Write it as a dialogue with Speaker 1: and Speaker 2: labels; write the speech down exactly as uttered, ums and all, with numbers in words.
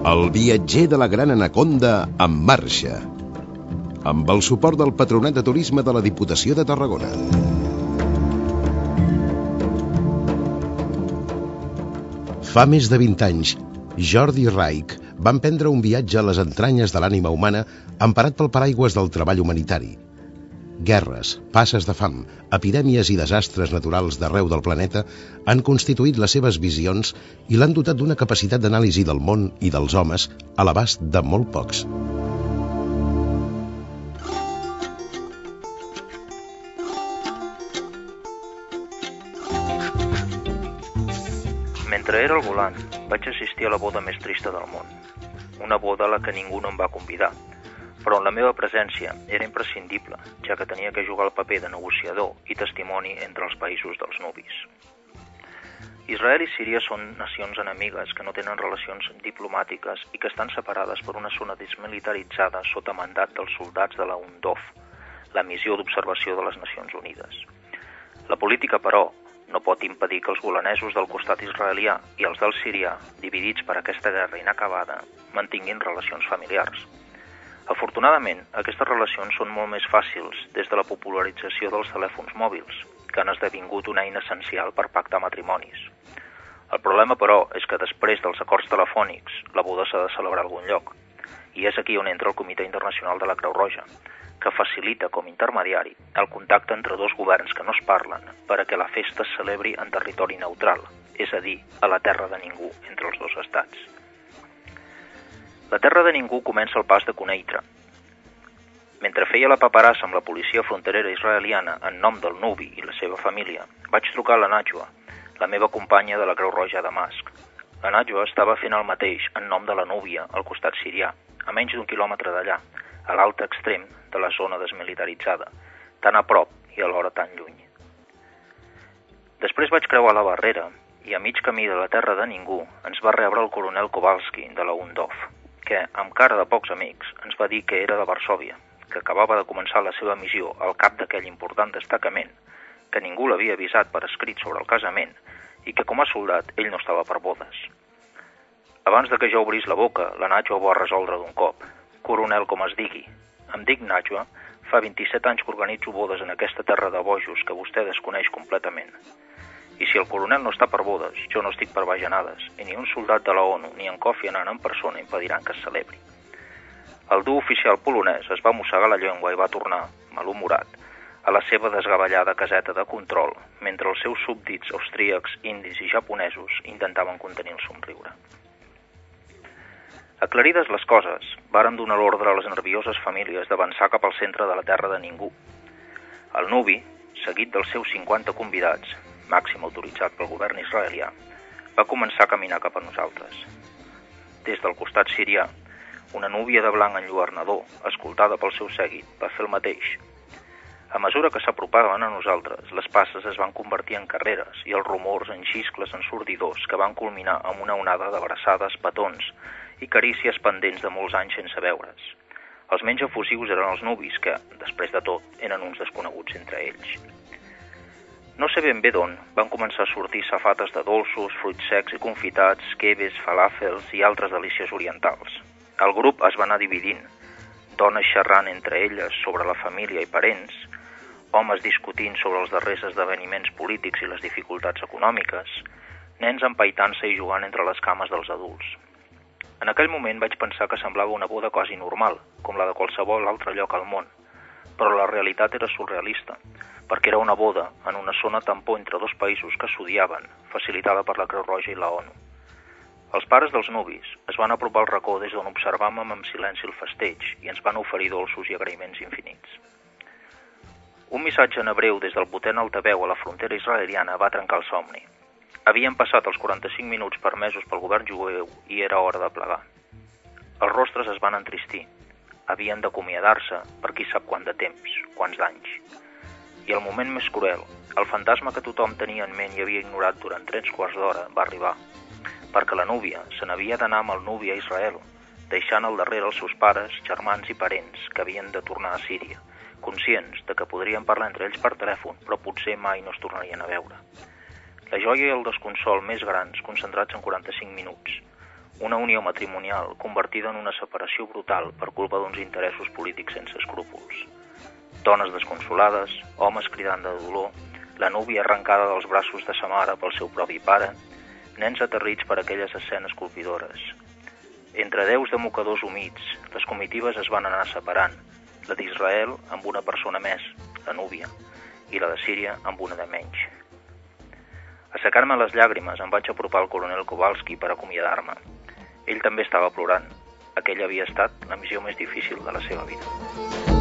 Speaker 1: El viatger de la Gran Anaconda en marxa, amb el suport del Patronat de Turisme de la Diputació de Tarragona. Fa més de vint anys, Jordi i Reich van prendre un viatge a les entranyes de l'ànima humana emparat pel paraigües del treball humanitari. Guerres, passes de fam, epidèmies i desastres naturals d'arreu del planeta han constituït les seves visions i l'han dotat d'una capacitat d'anàlisi del món i dels homes a l'abast de molt pocs.
Speaker 2: Mentre era al volant, vaig assistir a la boda més trista del món. Una boda a la que ningú no em va convidar, però la meva presència era imprescindible, ja que tenia que jugar el paper de negociador i testimoni entre els països dels nubis. Israel i Síria són nacions enemigues que no tenen relacions diplomàtiques i que estan separades per una zona desmilitaritzada sota mandat dels soldats de la UNDOF, la missió d'observació de les Nacions Unides. La política, però, no pot impedir que els golanesos del costat israelià i els del sirià, dividits per aquesta guerra inacabada, mantinguin relacions familiars. Afortunadament, aquestes relacions són molt més fàcils des de la popularització dels telèfons mòbils, que han esdevingut una eina essencial per pactar matrimonis. El problema, però, és que després dels acords telefònics, la boda s'ha de celebrar a algun lloc, i és aquí on entra el Comitè Internacional de la Creu Roja, que facilita com intermediari el contacte entre dos governs que no es parlen per a que la festa es celebri en territori neutral, és a dir, a la terra de ningú entre els dos estats. La terra de ningú comença al pas de Quneitra. Mentre feia la paperassa amb la policia fronterera israeliana en nom del nubi i la seva família, vaig trucar a la Najwa, la meva companya de la Creu Roja a Damasc. La Najwa estava fent el mateix en nom de la núvia al costat sirià, a menys d'un quilòmetre d'allà, a l'altre extrem de la zona desmilitaritzada, tan a prop i alhora tan lluny. Després vaig creuar la barrera i a mig camí de la terra de ningú ens va rebre el coronel Kowalski de la UNDOF, que, amb cara de pocs amics, ens va dir que era de Varsòvia, que acabava de començar la seva missió al cap d'aquell important destacament, que ningú l'havia avisat per escrit sobre el casament i que com a soldat ell no estava per bodes. Abans de que jo obrís la boca, la Najwa ho va resoldre d'un cop. Coronel, com es digui. Em dic Najwa, fa vint-i-set anys que organitzo bodes en aquesta terra de bojos que vostè desconeix completament. I si el coronel no està per bodes, jo no estic per bajanades, i ni un soldat de la ONU ni en Kofi Annan en persona impediran que es celebri. El dur oficial polonès es va mossegar la llengua i va tornar, malhumorat, a la seva desgavellada caseta de control, mentre els seus súbdits austríacs, indis i japonesos intentaven contenir el somriure. Aclarides les coses, vàrem donar l'ordre a les nervioses famílies d'avançar cap al centre de la terra de ningú. El nubi, seguit dels seus cinquanta convidats, màxim autoritzat pel govern israelià, va començar a caminar cap a nosaltres. Des del costat sirià, una núvia de blanc enlluernador, escoltada pel seu seguit, va fer el mateix. A mesura que s'apropaven a nosaltres, les passes es van convertir en carreres i els rumors en xiscles ensordidors que van culminar amb una onada d'abraçades, petons i carícies pendents de molts anys sense veure's. Els menys efusius eren els nubis que, després de tot, eren uns desconeguts entre ells. No sé ben bé d'on van començar a sortir safates de dolços, fruits secs i confitats, kebes, falàfels i altres delícies orientals. El grup es va anar dividint, dones xerrant entre elles sobre la família i parents, homes discutint sobre els darrers esdeveniments polítics i les dificultats econòmiques, nens empaitant-se i jugant entre les cames dels adults. En aquell moment vaig pensar que semblava una boda quasi normal, com la de qualsevol altre lloc al món, però la realitat era surrealista, perquè era una boda en una zona tampó entre dos països que s'odiaven, facilitada per la Creu Roja i la ONU. Els pares dels nubis es van apropar al racó des d'on observàvem amb silenci el festeig i ens van oferir dolços i agraïments infinits. Un missatge en hebreu des del potent altaveu a la frontera israeliana va trencar el somni. Havien passat els quaranta-cinc minuts permesos pel govern jueu i era hora de plegar. Els rostres es van entristir. Havien d'acomiadar-se per qui sap quant de temps, quants d'anys. I el moment més cruel, el fantasma que tothom tenia en ment i havia ignorat durant tres quarts d'hora, va arribar, perquè la núvia se n'havia d'anar amb el nuvi a Israel, deixant al darrere els seus pares, germans i parents que havien de tornar a Síria, conscients de que podrien parlar entre ells per telèfon, però potser mai no es tornarien a veure. La joia i el desconsol més grans concentrats en quaranta-cinc minuts, una unió matrimonial convertida en una separació brutal per culpa d'uns interessos polítics sense escrúpols. Dones desconsolades, homes cridant de dolor, la núvia arrencada dels braços de sa mare pel seu propi pare, nens aterrits per aquelles escenes colpidores. Entre deus de mocadors humits, les comitives es van anar separant, la d'Israel amb una persona més, la núvia, i la de Síria amb una de menys. Assecar-me les llàgrimes em vaig apropar al coronel Kowalski per acomiadar-me. Ell també estava plorant. Aquella havia estat la missió més difícil de la seva vida.